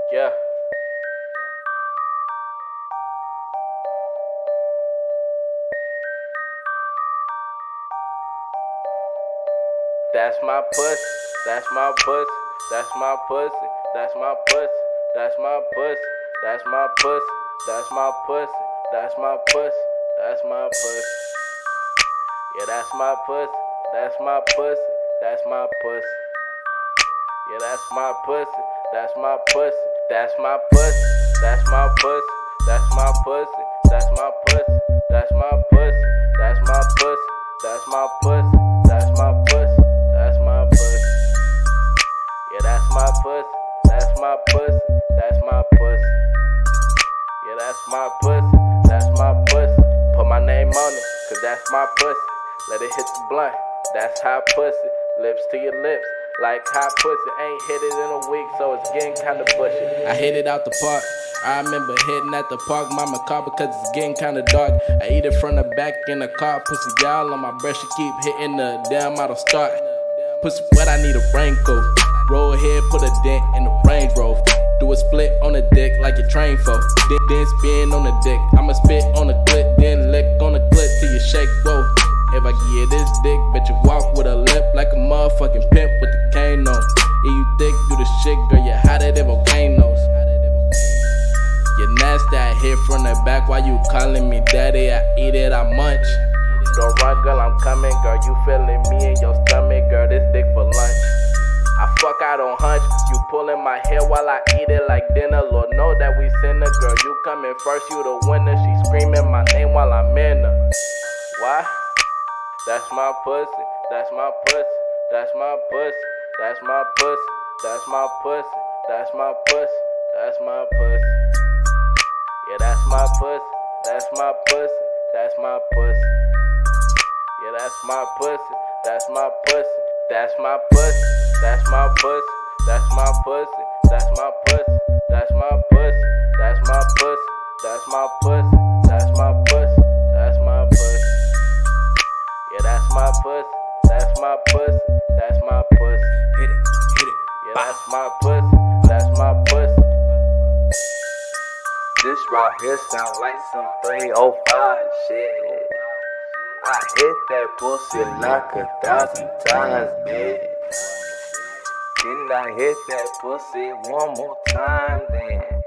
Yeah. That's my pussy, that's my pussy, that's my pussy, that's my pussy, that's my pussy, that's my pussy, that's my pussy, that's my pussy, that's my pussy. Yeah, that's my pussy, that's my pussy, that's my pussy. Yeah, that's my pussy, that's my pussy, that's my pussy, that's my pussy, that's my pussy, that's my pussy, that's my pussy, that's my pussy, that's my pussy, that's my pussy, that's my pussy. Yeah, that's my pussy, that's my pussy, that's my pussy. Yeah, that's my pussy, that's my pussy. Put my name on it, cause that's my pussy. Let it hit the blunt, that's hot pussy. Lips to your lips, like hot pussy. Ain't hit it in a week, so it's getting kinda bushy. I hit it out the park. I remember hitting at the park, mama called because it's getting kinda dark. I eat it from the back in the car, pussy y'all on my breath, she keep hitting the damn auto start. Pussy wet, I need a raincoat. Roll ahead, put a dent in the Range Rover. Do a split on the dick like your train for. Then spin on the dick. I'ma spit on the clit, then lick on the clit till you shake, whoa. If I give you this dick, bet you walk with a limp like a motherfucking pimp with the cane on. Yeah, you thick, you the shit, girl, you hotter than volcanoes. You nasty, I hit from the back while you calling me daddy. I eat it, I munch. Don't run, girl, I'm coming, girl. You feeling me in your stomach, girl. This dick for lunch. I fuck out on hunch. You pulling my hair while I eat it like dinner. Lord know that we sinner, girl. You coming first, you the winner. She screaming my name while I'm in her. Why? That's my pussy. That's my pussy. That's my pussy. That's my pussy. That's my pussy. That's my pussy. That's my pussy. Yeah, that's my pussy. That's my pussy. That's my pussy. Yeah, that's my pussy, that's my pussy, that's my pussy, that's my pussy, that's my pussy, that's my pussy, that's my pussy, that's my pussy, that's my pussy, that's my pussy, that's my pussy. Yeah, that's my pussy, that's my pussy, that's my pussy. Hit it. Yeah, that's my pussy, that's my pussy. This right here sound like some 305 shit. I hit that pussy like 1,000 times, bitch. Then I hit that pussy one more time, then